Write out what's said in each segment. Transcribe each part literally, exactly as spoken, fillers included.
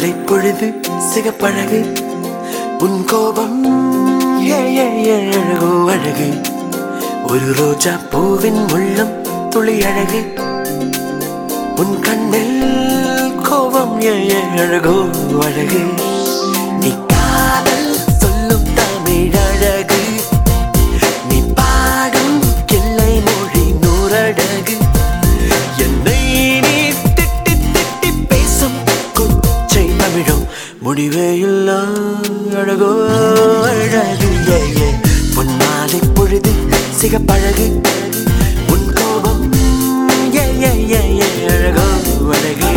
மாலை பொழுது சிகப்பழகு உன் கோபம் ஏ ஏ ஏ அழகோ அழகு ஒரு ரோஜா பூவின் உள்ளம் துளி அழகு உன் கண்ணில் கோபம் ஏ ஏ அழகோ அழகு நீ காதல் சொல்லும் தமிழ் அழகு நீ பாடும் கிள்ளை மொழி நூறழகு என்னை நீ திட்டி திட்டி பேசும் கொச்சை தமிழும் முடிவே இல்லா அழகோ அழகு ஏ ஏ பொன்னாலை பொழுது சிகப்பழகு உன் கோபம் ஏ ஏ ஏ ஏ அழகோ அழகு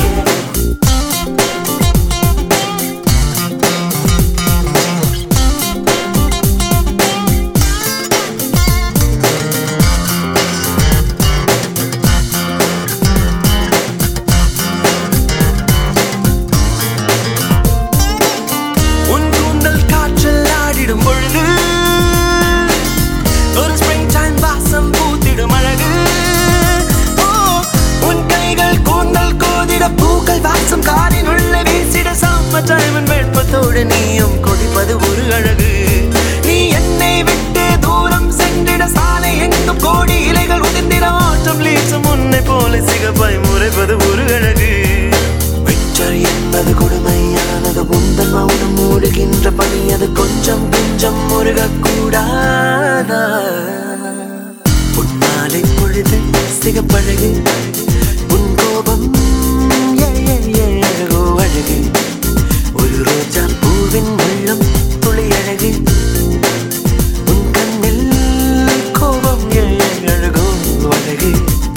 நீயும் கொடிப்பது ஒரு அழகு நீ என்னை விட்டு தூரம் சென்றிட சாலை எங்கும் கோடி இலைகள் உதிர்ந்திட ஆற்றம் லீசும் உன்னை போல சிகப்பாய் முறைப்பது ஒரு அழகு விச்சர் என்பது கொடுமையானது உந்தன் மௌனம் மூடுகின்ற பணி அது கொஞ்சம் கொஞ்சம் முருகக்கூடாதா பொன்னாலை பொழுது சிகப்பழகு உன் கோபம் ஏ ஏ ஏ அழகோ அழகு ஒரு ரோஜா பூவின் உள்ளம் துளி அழகு உன் கண்ணில் கோபம் ஏ அழகோ அழகு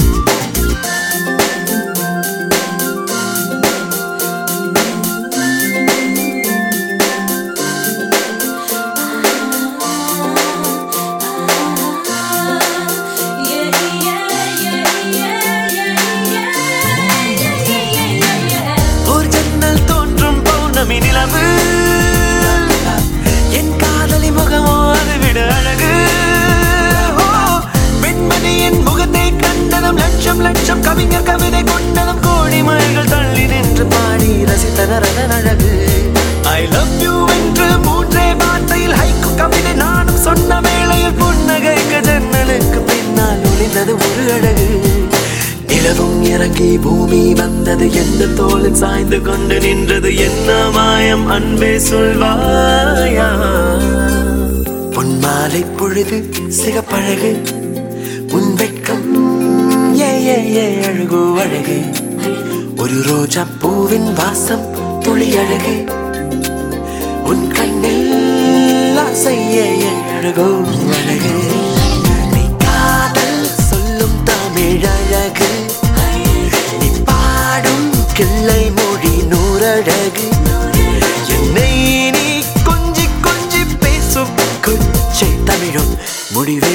என் காதலி முகமோ அது விட அழகு பெண்மணியின் முகத்தை கண்டதும் லட்சம் லட்சம் கவிஞர் கவிதை கொண்டதும் கோடி மயில்கள் தள்ளி நின்று பாடி ரசித்தனர் அதன் அழகு ஐ லவ் யூ என்று மூன்றே வார்த்தையில் ஹைக்கு கவிதை நானும் சொன்ன வேளையில் புன்னகைக்கு ஜன்னலுக்கு பின்னால் ஒளிந்தது ஒரு அழகு நிலவும் இறங்கி பூமி வந்தது எந்த தோளில் சாய்ந்து கொண்டு நின்றது என்ன மாயம் அன்பே சொல்வாயா பொன்மாலை பொழுது சிகப்பழகு உன் வெட்கம் ஏ ஏ ஏ அழகோ அழகு ஒரு ரோஜா பூவின் வாசம் துளி அழகு உன் கண்ணில் ஆசை ஏ ஏ அழகோ அழகு நீ காதல் சொல்லும் தமிழ் அழகு கிள்ளை மொழி நூறழகு என்னை நீ கொஞ்சி கொஞ்சி பேசும் கொச்சை தமிழும் முடிவே